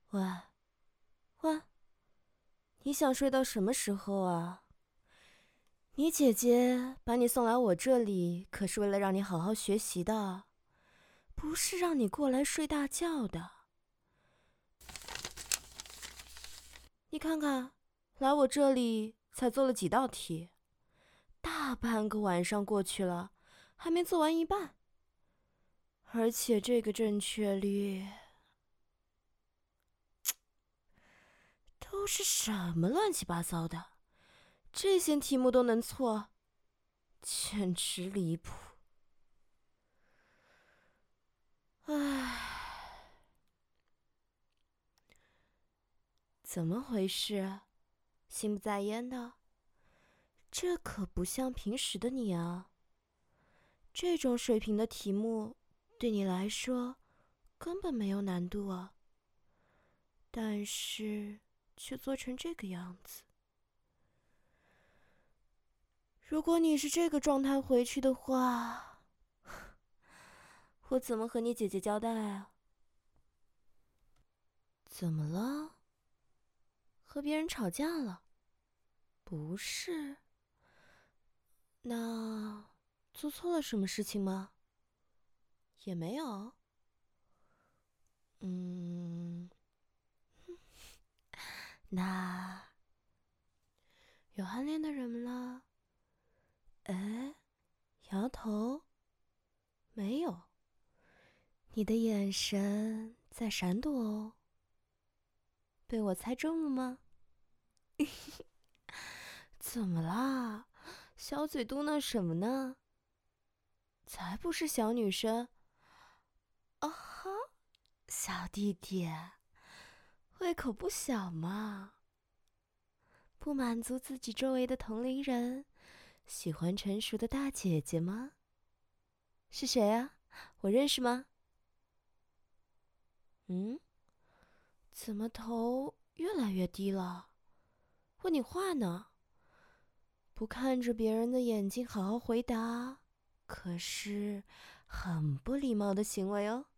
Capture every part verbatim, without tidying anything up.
喂喂，你想睡到什么时候啊？你姐姐把你送来我这里，可是为了让你好好学习的，不是让你过来睡大觉的。你看看，来我这里才做了几道题，大半个晚上过去了，还没做完一半。而且这个正确率都是什么乱七八糟的？这些题目都能错，简直离谱！唉，怎么回事？心不在焉的？这可不像平时的你啊！这种水平的题目对你来说根本没有难度啊，但是却做成这个样子。如果你是这个状态回去的话，我怎么和你姐姐交代啊？怎么了？和别人吵架了？不是。那做错了什么事情吗？也没有。嗯，那有暗恋的人了？哎，摇头，没有。你的眼神在闪躲哦，被我猜中了吗？怎么啦？小嘴嘟囔什么呢？才不是小女生。哦哈，小弟弟，胃口不小嘛。不满足自己周围的同龄人，喜欢成熟的大姐姐吗？是谁啊？我认识吗？嗯？怎么头越来越低了？问你话呢，不看着别人的眼睛好好回答，可是很不礼貌的行为哦。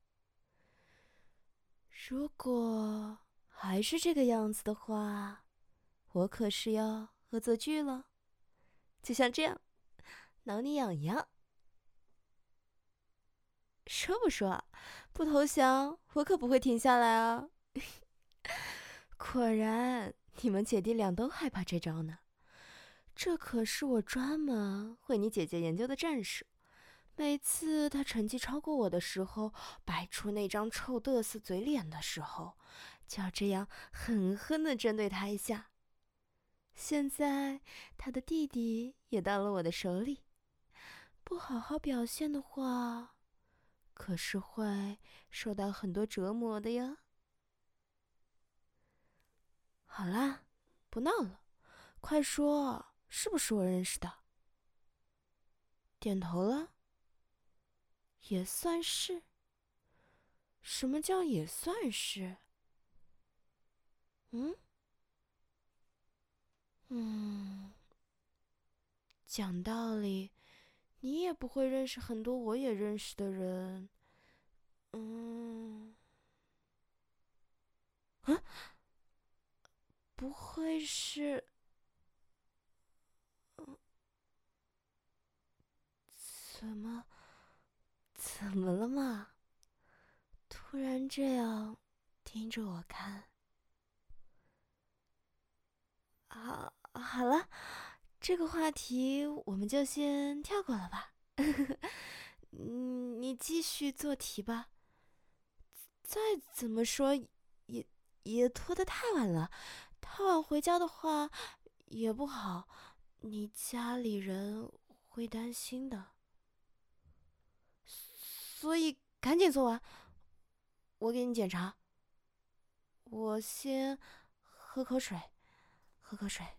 如果还是这个样子的话，我可是要恶作剧了，就像这样，挠你痒痒。说不说？不投降，我可不会停下来啊！果然，你们姐弟俩都害怕这招呢。这可是我专门为你姐姐研究的战术。每次她成绩超过我的时候，摆出那张臭嘚瑟嘴脸的时候，就要这样狠狠地针对她一下。现在，她的弟弟也到了我的手里，不好好表现的话，可是会受到很多折磨的呀。好啦，不闹了，快说，是不是我认识的？点头了，也算是。什么叫也算是？嗯嗯，讲道理，你也不会认识很多我也认识的人。嗯，啊，不会是？怎么？怎么了嘛？突然这样盯着我看。好，好了，这个话题我们就先跳过了吧。嗯，你继续做题吧。再怎么说，也也拖得太晚了。太晚回家的话也不好，你家里人会担心的。所以赶紧做完，我给你检查。我先喝口水，喝口水。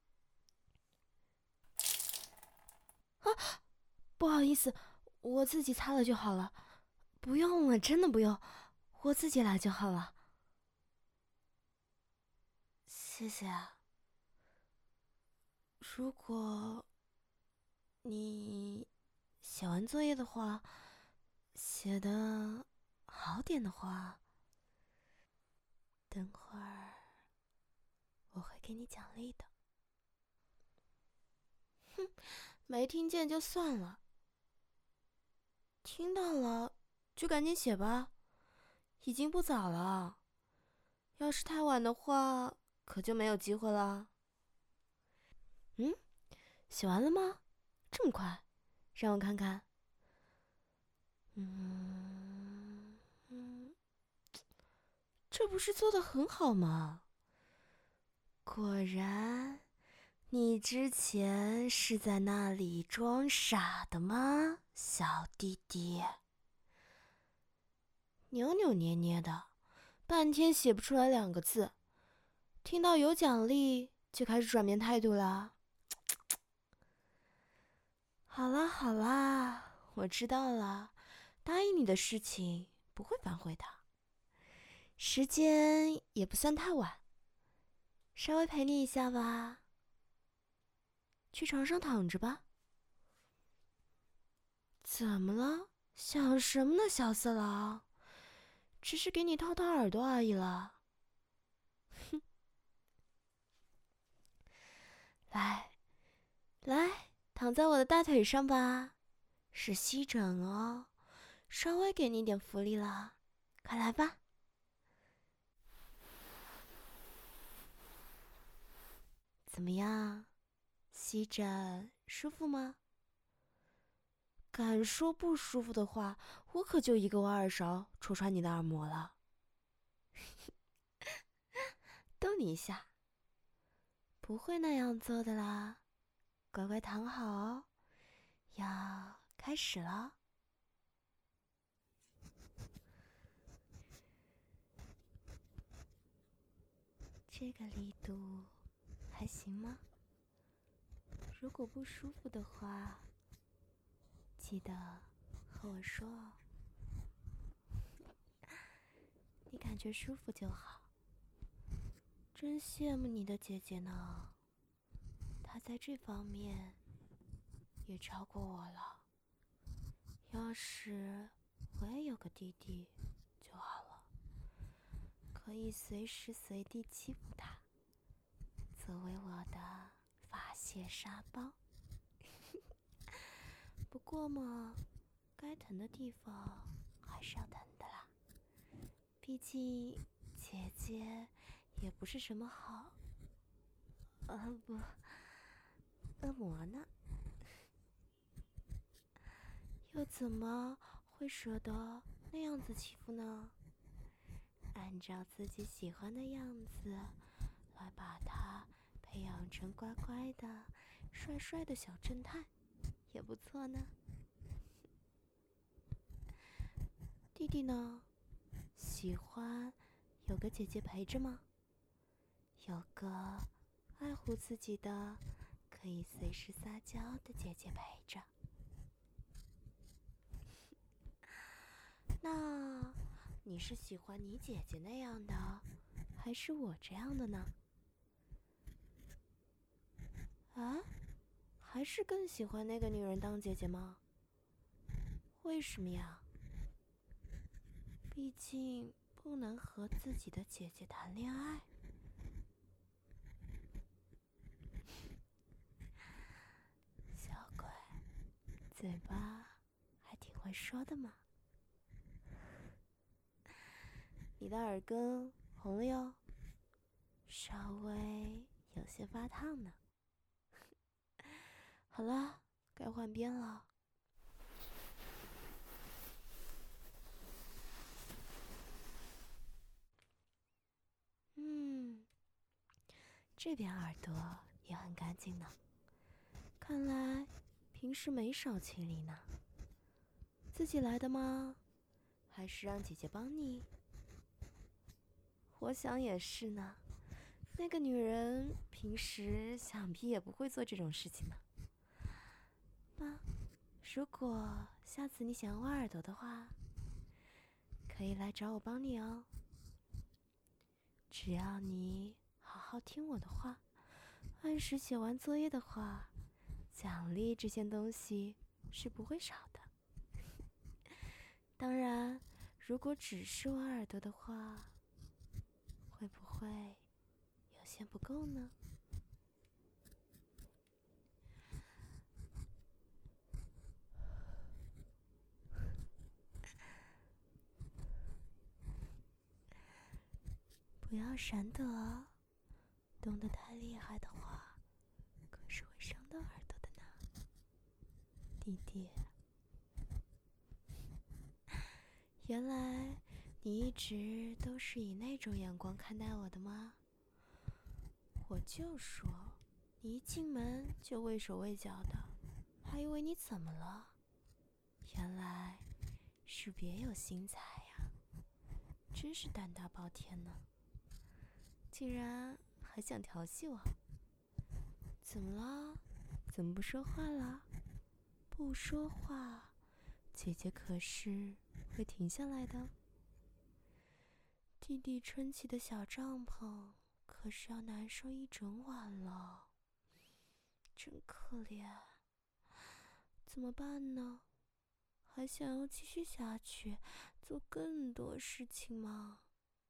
不好意思，我自己擦了就好了。不用了，真的不用，我自己来就好了。谢谢啊。如果你写完作业的话，写的好点的话， 等会儿我会给你奖励的。哼，没听见就算了，听到了就赶紧写吧，已经不早了。要是太晚的话，可就没有机会了。嗯，写完了吗？这么快？让我看看。嗯嗯，这不是做得很好吗？果然，你之前是在那里装傻的吗，小弟弟？扭扭捏捏的，半天写不出来两个字，听到有奖励就开始转变态度了。好啦好啦，我知道了，答应你的事情不会反悔的。时间也不算太晚，稍微陪你一下吧。去床上躺着吧。怎么了？想什么呢，小色狼？只是给你掏掏耳朵而已了。哼，来，来，躺在我的大腿上吧。是吸枕哦，稍微给你点福利了，快来吧。怎么样？吸枕舒服吗？敢说不舒服的话，我可就一个挖耳勺戳穿你的耳膜了。逗你一下，不会那样做的啦，乖乖躺好哦，要开始了。这个力度还行吗？如果不舒服的话，记得和我说哦。你感觉舒服就好。真羡慕你的姐姐呢，她在这方面也超过我了。要是我也有个弟弟就好了，可以随时随地欺负他，作为我的发泄沙包。不过嘛，该疼的地方还是要疼的啦，毕竟姐姐也不是什么好呃不恶魔呢，又怎么会舍得那样子欺负呢？按照自己喜欢的样子来把他培养成乖乖的帅帅的小正太也不错呢。弟弟呢？喜欢有个姐姐陪着吗？有个爱护自己的可以随时撒娇的姐姐陪着。那你是喜欢你姐姐那样的，还是我这样的呢？啊？还是更喜欢那个女人当姐姐吗？为什么呀？毕竟不能和自己的姐姐谈恋爱。小鬼，嘴巴还挺会说的嘛。你的耳根红了哟，稍微有些发烫呢。好了，该换边了。嗯，这边耳朵也很干净呢，看来平时没少清理呢。自己来的吗？还是让姐姐帮你？我想也是呢，那个女人平时想必也不会做这种事情呢。妈，如果下次你想挖耳朵的话，可以来找我帮你哦。只要你好好听我的话，按时写完作业的话，奖励这件东西是不会少的。当然，如果只是挖耳朵的话，会会有些不够呢？不要闪躲哦，动得太厉害的话，可是会伤到耳朵的呢，弟弟。原来你一直都是以那种眼光看待我的吗？我就说，你一进门就畏手畏脚的，还以为你怎么了？原来是别有心裁呀，真是胆大包天呢！竟然还想调戏我？怎么了？怎么不说话了？不说话，姐姐可是会停下来的。弟弟撑起的小帐篷可是要难受一整晚了，真可怜。怎么办呢？还想要继续下去，做更多事情吗？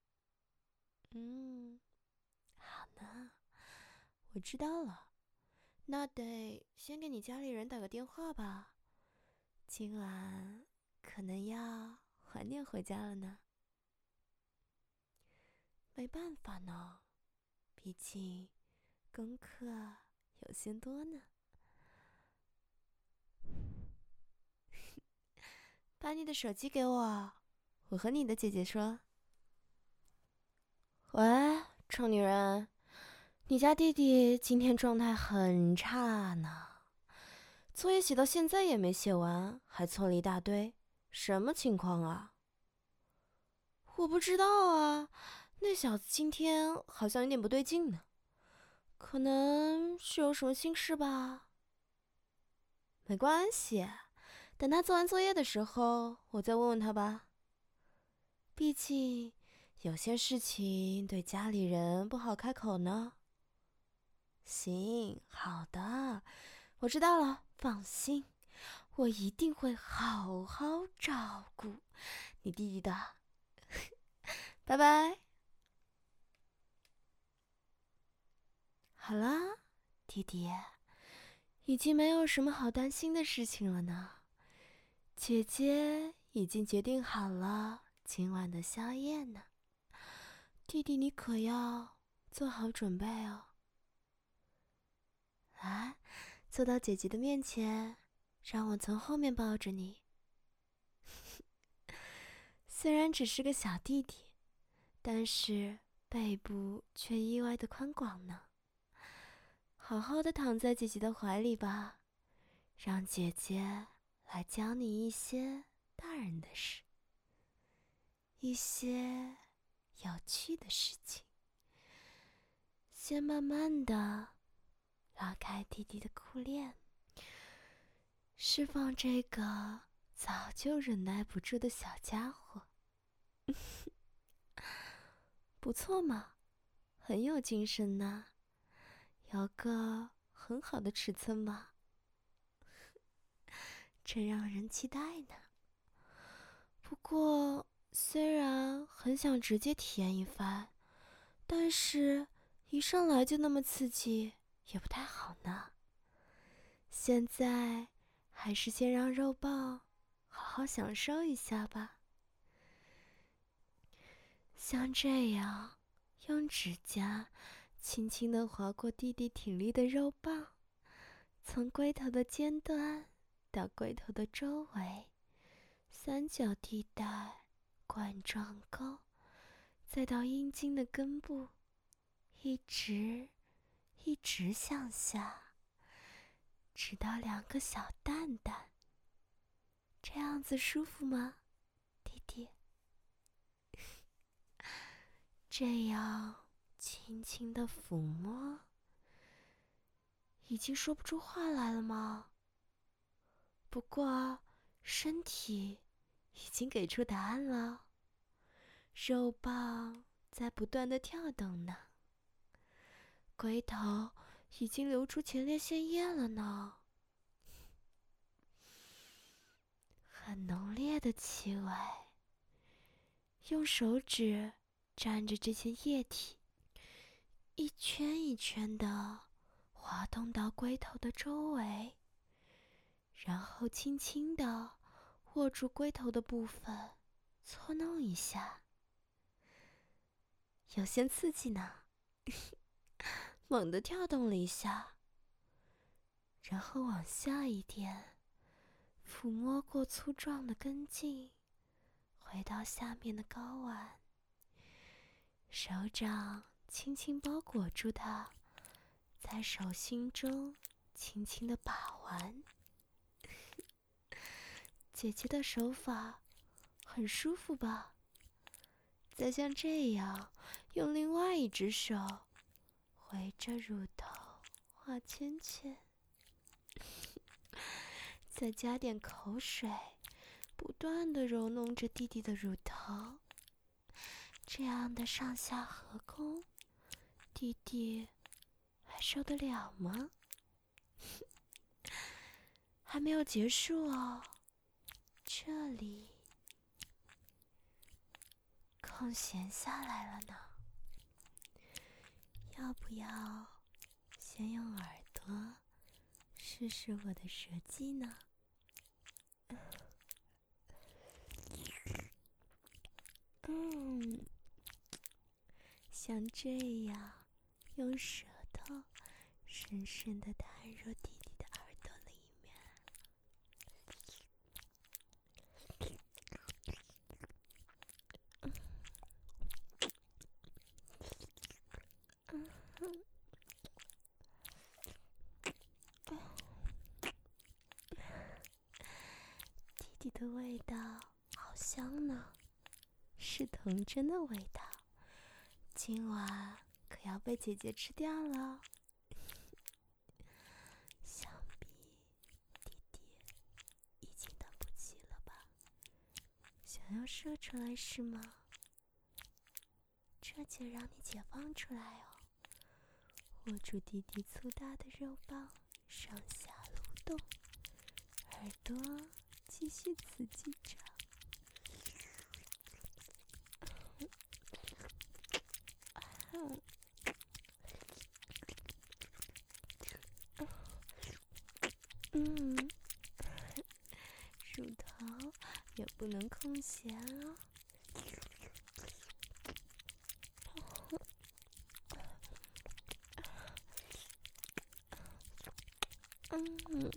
嗯，好呢，我知道了。那得先给你家里人打个电话吧，今晚可能要晚点回家了呢。没办法呢，毕竟功课有些多呢。把你的手机给我，我和你的姐姐说。喂，臭女人，你家弟弟今天状态很差呢，作业写到现在也没写完，还错了一大堆，什么情况啊？我不知道啊，那小子今天好像有点不对劲呢，可能是有什么心事吧。没关系，等他做完作业的时候，我再问问他吧。毕竟有些事情对家里人不好开口呢。行，好的，我知道了，放心，我一定会好好照顾你弟弟的。拜拜。好啦，弟弟，已经没有什么好担心的事情了呢。姐姐已经决定好了今晚的宵夜呢，弟弟你可要做好准备哦。来，坐到姐姐的面前，让我从后面抱着你。虽然只是个小弟弟，但是背部却意外的宽广呢。好好的躺在姐姐的怀里吧，让姐姐来教你一些大人的事，一些有趣的事情。先慢慢的拉开弟弟的裤链，释放这个早就忍耐不住的小家伙。不错嘛，很有精神呢，有个很好的尺寸吧，真让人期待呢。不过虽然很想直接体验一番，但是一上来就那么刺激也不太好呢。现在还是先让肉棒好好享受一下吧。像这样用指甲轻轻地划过弟弟挺立的肉棒，从龟头的尖端到龟头的周围，三角地带、冠状沟，再到阴茎的根部，一直一直向下，直到两个小蛋蛋。这样子舒服吗，弟弟？这样轻轻的抚摸，已经说不出话来了吗？不过身体已经给出答案了，肉棒在不断的跳动呢，龟头已经流出前列腺液了呢，很浓烈的气味。用手指沾着这些液体， 一圈一圈的滑动到龟头的周围，然后轻轻的握住龟头的部分，搓弄一下，有些刺激呢。猛地跳动了一下，然后往下一点，抚摸过粗壮的根茎，回到下面的睾丸，手掌轻轻包裹住它，在手心中轻轻的把玩。姐姐的手法很舒服吧？再像这样，用另外一只手围着乳头画圈圈，再加点口水，不断地揉弄着弟弟的乳头。这样的上下合攻，弟弟还受得了吗？还没有结束哦，这里空闲下来了呢。要不要先用耳朵试试我的舌技呢？嗯，像这样用舌头深深地探入弟弟的耳朵里面。弟弟的味道好香呢，是童真的味道。今晚可要被姐姐吃掉了。想必弟弟已经等不及了吧？想要射出来是吗？这就让你解放出来哦！握住弟弟粗大的肉棒，上下蠕动，耳朵继续刺激着。嗯，乳头也不能空闲哦。嗯，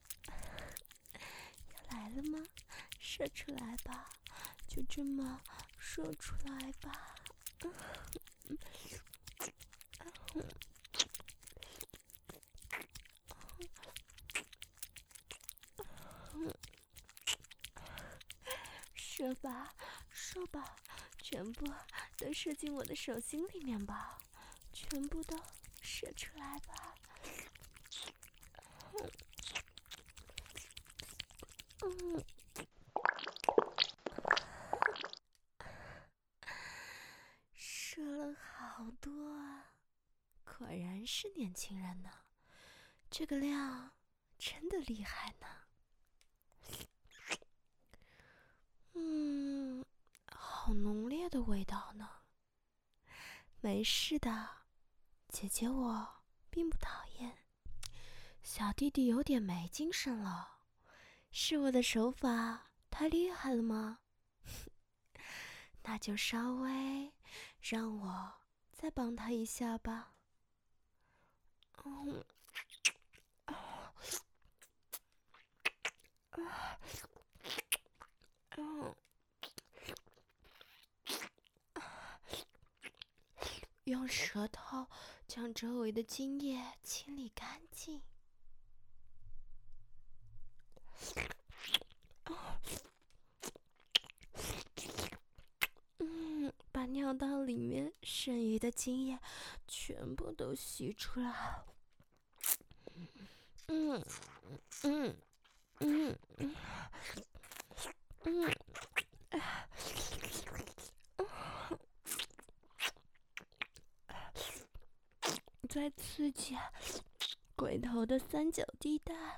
要来了吗？射出来吧，就这么射出来吧。嗯射吧，射吧，全部都射进我的手心里面吧，全部都射出来吧。嗯，射了好多啊，果然是年轻人呢，这个量真的厉害呢。嗯，好浓烈的味道呢。没事的，姐姐我并不讨厌。小弟弟有点没精神了，是我的手法太厉害了吗？那就稍微让我再帮他一下吧。嗯，嗯，用舌头将周围的精液清理干净。嗯，把尿道里面剩余的精液全部都吸出来。嗯嗯嗯嗯嗯，再刺激龟头的三角地带，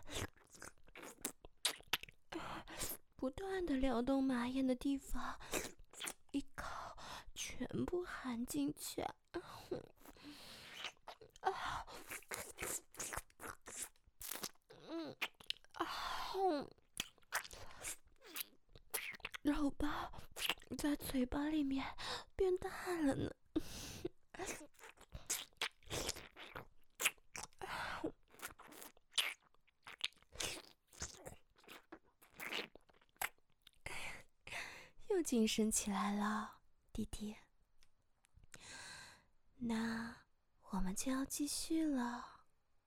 不断的撩动马眼的地方，一口全部含进去。 嗯，好，肉包在嘴巴里面变大了呢。又精神起来了，弟弟。那我们就要继续了。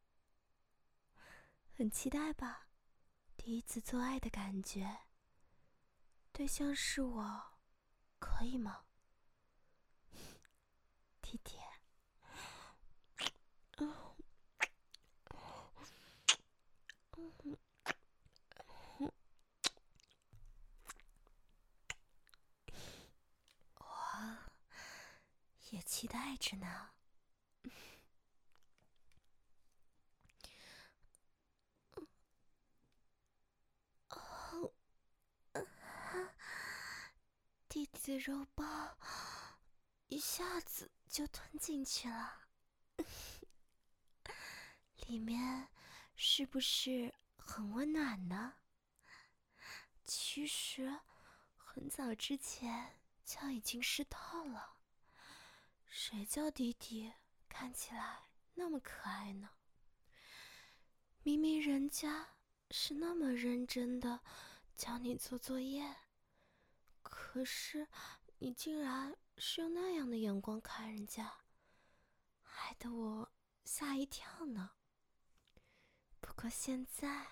很期待吧？第一次做爱的感觉，对象是我，可以吗？弟弟。嗯嗯嗯，我也期待着呢。哦，弟弟的肉包一下子就吞进去了，里面是不是很温暖呢？其实很早之前就已经湿透了，谁叫弟弟看起来那么可爱呢？明明人家是那么认真的教你做作业，可是你竟然是用那样的眼光看人家，害得我吓一跳呢。不过现在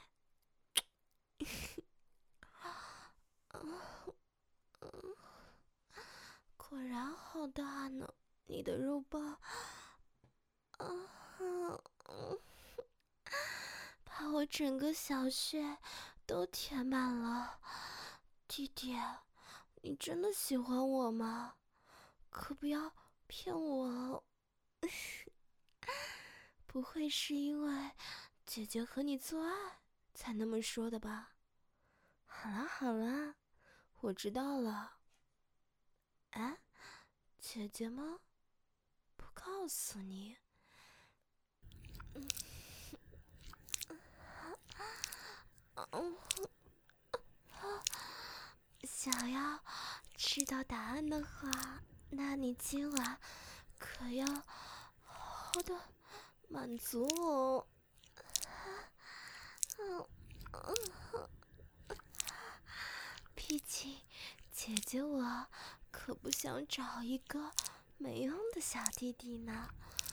果然好大呢，你的肉包啊，把我整个小穴都填满了。弟弟，你真的喜欢我吗？可不要骗我哦。不会是因为姐姐和你做爱才那么说的吧？好啦好啦，我知道了。啊，姐姐吗？不告诉你。嗯，想要知道答案的话，那你今晚可要好好的满足我。毕竟姐姐我可不想找一个没用的小弟弟呢。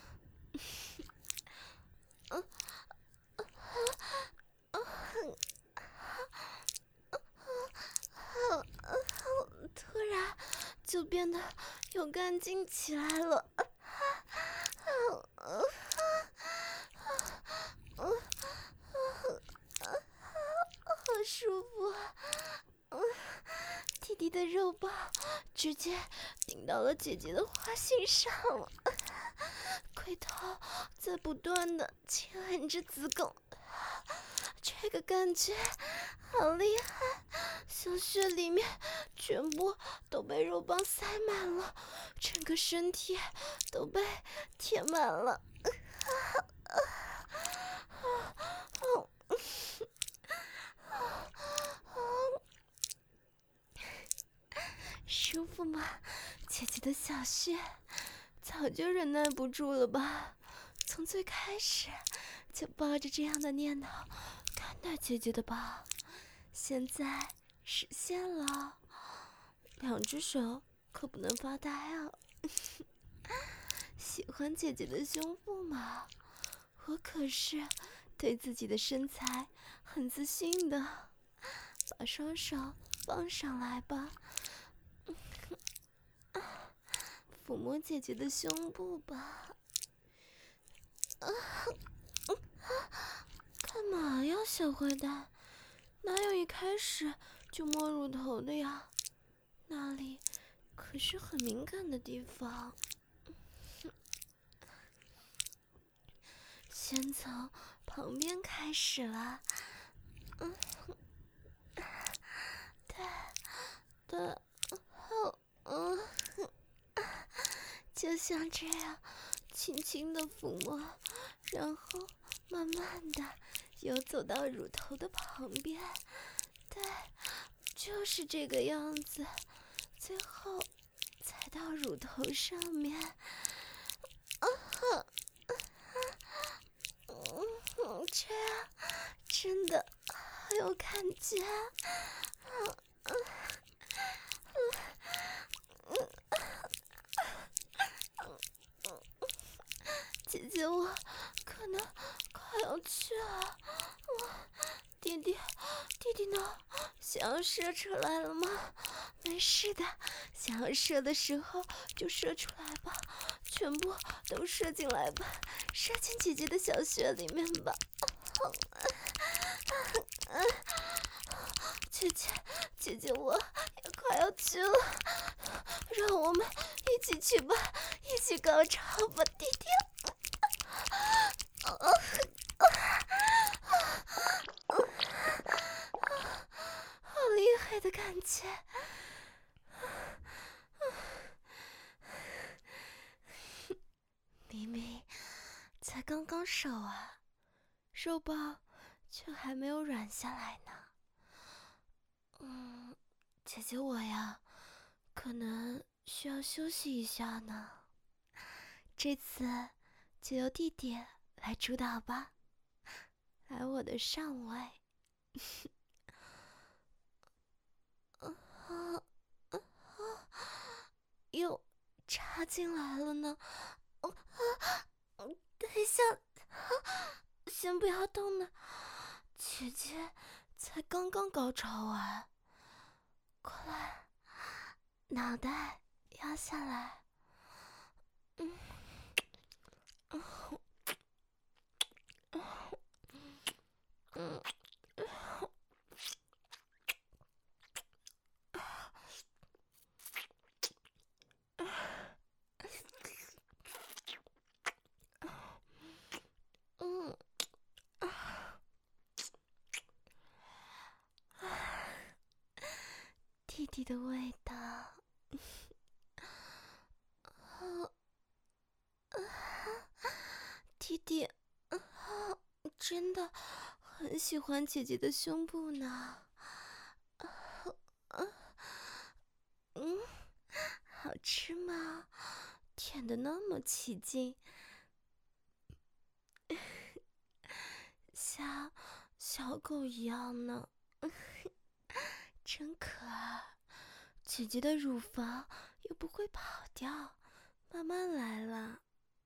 突然就变得有干劲起来了。好舒服啊！弟弟的肉包直接顶到了姐姐的花心上了，龟头在不断的亲吻着子宫，这个感觉好厉害，小穴里面全部都被肉棒塞满了，整个身体都被填满了。舒服吗？姐姐的小穴早就忍耐不住了吧？从最开始就抱着这样的念头看待姐姐的吧？现在实现了，两只手可不能发呆啊！喜欢姐姐的胸部吗？我可是对自己的身材很自信的。把双手放上来吧，抚摸姐姐的胸部吧。啊，干嘛呀，小坏蛋？哪有一开始就摸乳头的呀？那里可是很敏感的地方。先从旁边开始了。嗯，对，对，好，嗯，就像这样， 轻轻的抚摸，然后慢慢的游走到乳头的旁边。对，就是这个样子，最后才到乳头上面。啊哈，嗯，这样真的好有感觉。嗯嗯嗯嗯嗯，姐姐，我可能快要去了。我弟弟，弟弟呢？想要射出来了吗？没事的，想要射的时候就射出来吧，全部都射进来吧，射进姐姐的小穴里面吧。姐姐，姐姐，我也快要去了，让我们一起去吧，一起高潮吧，弟弟。好厉害的感觉！明明才刚刚手啊，肉棒却还没有软下来呢。嗯，姐姐我呀，可能需要休息一下呢。这次就由弟弟来主导吧，来我的上位。啊啊啊！又插进来了呢。啊啊！等一下，先不要动呢，姐姐才刚刚高潮完。过来，脑袋压下来。嗯，嗯，嗯，嗯，弟弟的味道。弟弟，啊，真的很喜欢姐姐的胸部呢。嗯，好吃吗？舔得那么起劲，像小狗一样呢，真可爱。姐姐的乳房又不会跑掉，慢慢来啦。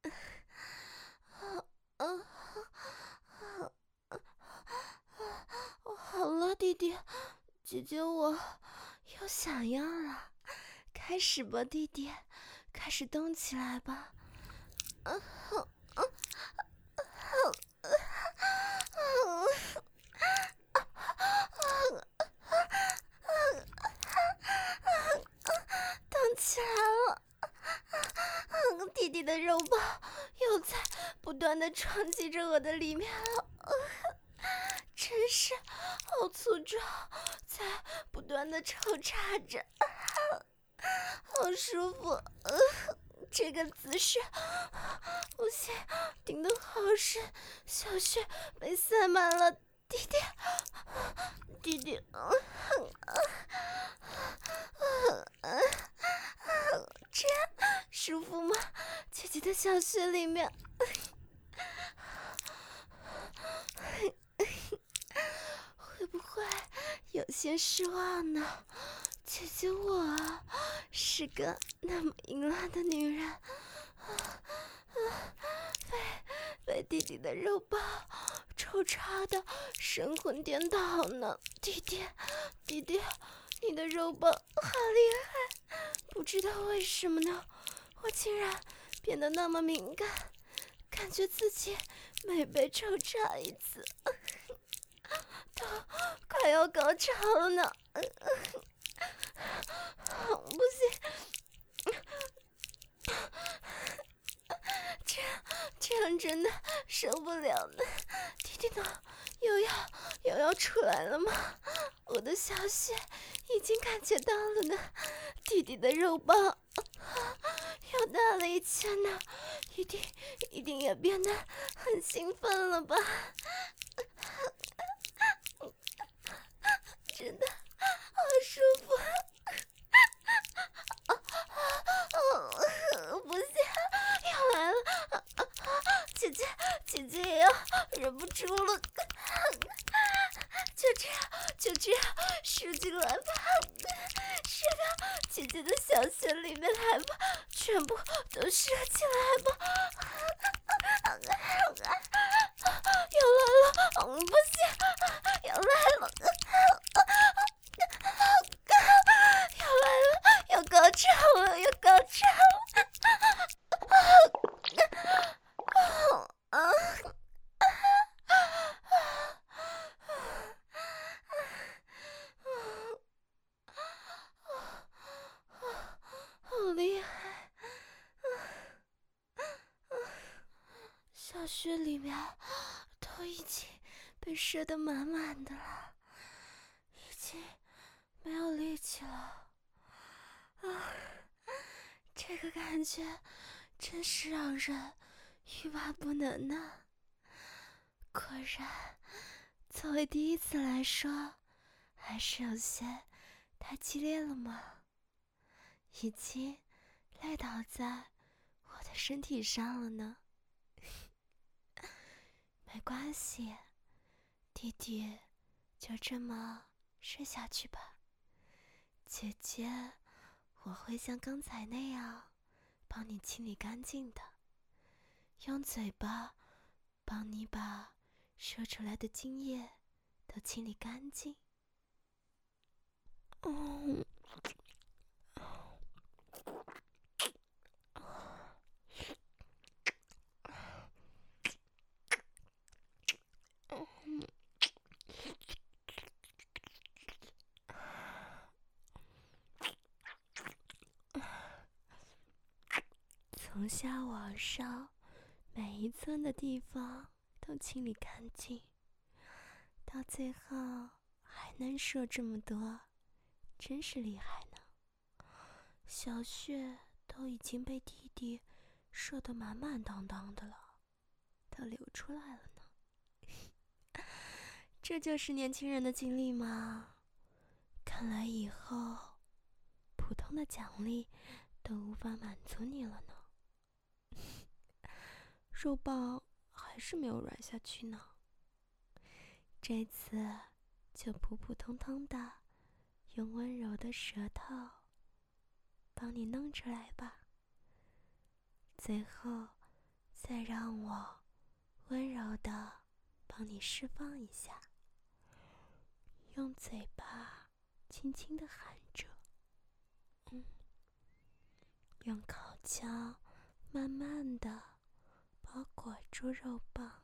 啊啊啊啊！好了，弟弟，姐姐我又想要了，开始吧，弟弟，开始动起来吧。啊啊啊啊动起来了！弟弟的肉包又在不断的撞击着我的里面了，真是好粗壮，在不断的抽插着，好舒服。这个姿势不行，顶得好深，小穴被塞满了。弟弟，弟弟，这样舒服吗？姐姐的小穴里面，会不会有些失望呢？姐姐我是个那么淫乱的女人，被被弟弟的肉包抽插的神魂颠倒呢。弟弟，弟弟，你的肉包好厉害，不知道为什么呢，我竟然变得那么敏感，感觉自己每被抽插一次都快要高潮了呢。不行，这样这样真的受不了了。弟弟呢？又要又要出来了吗？我的小穴已经感觉到了呢。弟弟的肉包又大了一圈呢， 一定一定也变得很兴奋了吧？真的好舒服。不行，要来了！姐姐，姐姐也要忍不住了。就这样，就这样射进来吧，射到姐姐的小穴里面来吧，全部都射进来吧。要来了，嗯，不行，要来了，要来了，要高潮了，要高潮了。啊！好厉害！小穴里面都已经被射得满满的了，已经没有力气了。啊，这个感觉真是让人欲罢不能呢。果然，作为第一次来说，还是有些太激烈了吗？已经赖倒在我的身体上了呢。没关系，弟弟，就这么睡下去吧。姐姐，我会像刚才那样帮你清理干净的，用嘴巴帮你把射出来的精液都清理干净。嗯。从下往上，每一寸的地方都清理干净，到最后还能射这么多，真是厉害呢。小穴都已经被弟弟射得满满当当的了，都流出来了呢。这就是年轻人的经历吗？看来以后普通的奖励都无法满足你了呢。肉棒还是没有软下去呢。这次就普普通通的用温柔的舌头帮你弄出来吧。最后再让我温柔的帮你释放一下，用嘴巴轻轻的含着，嗯，用口腔慢慢的包裹住肉棒，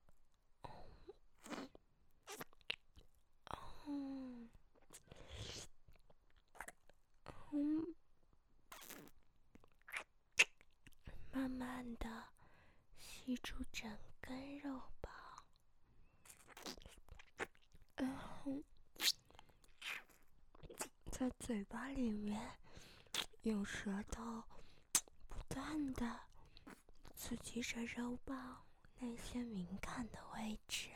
嗯，嗯，慢慢的吸住整根肉棒，然后在嘴巴里面用舌头不断的刺激着肉棒那些敏感的位置，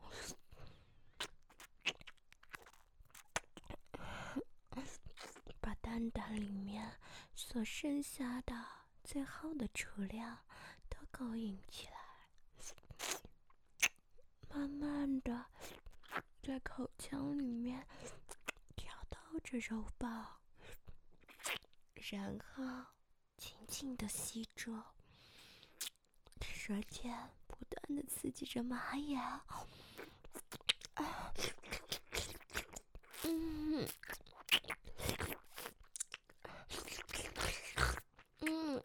把蛋蛋里面所剩下的最后的储量都勾引起来，慢慢的在口腔里面挑逗着肉棒，然后紧紧的吸住，舌尖不断的刺激着马眼，啊，嗯，嗯，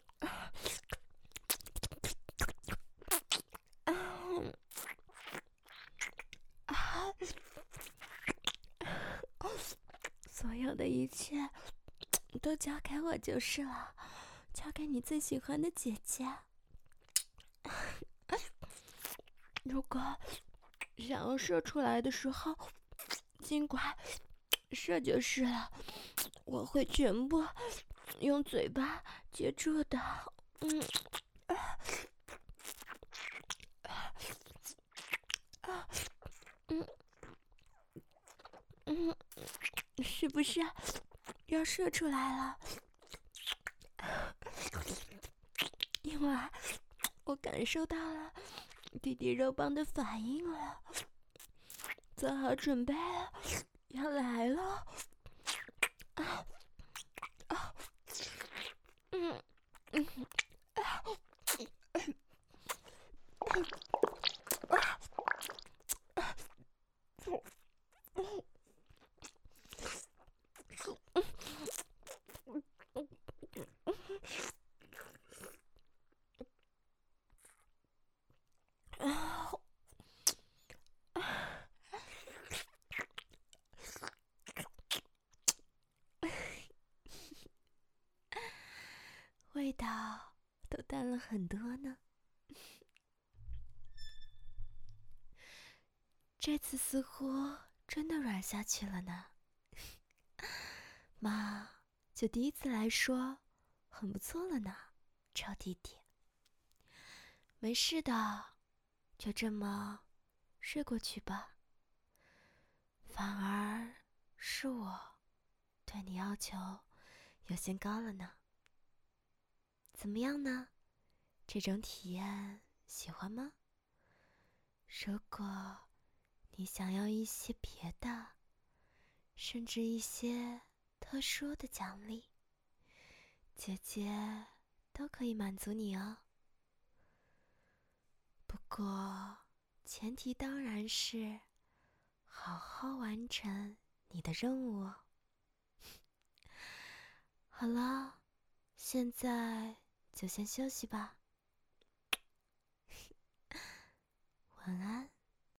啊，所有的一切都交给我就是了，交给你最喜欢的姐姐。如果想要射出来的时候，尽管射就是了，我会全部用嘴巴接住的。嗯， 是不是要射出来了？因为我感受到了弟弟肉棒的反应了，做好准备了，要来了。啊啊嗯嗯啊味道都淡了很多呢。这次似乎真的软下去了呢。妈，就第一次来说，很不错了呢，臭弟弟。没事的，就这么睡过去吧。反而是我对你要求有些高了呢。怎么样呢？这种体验喜欢吗？如果你想要一些别的，甚至一些特殊的奖励，姐姐都可以满足你哦。不过，前提当然是好好完成你的任务哦。好了，现在就先休息吧。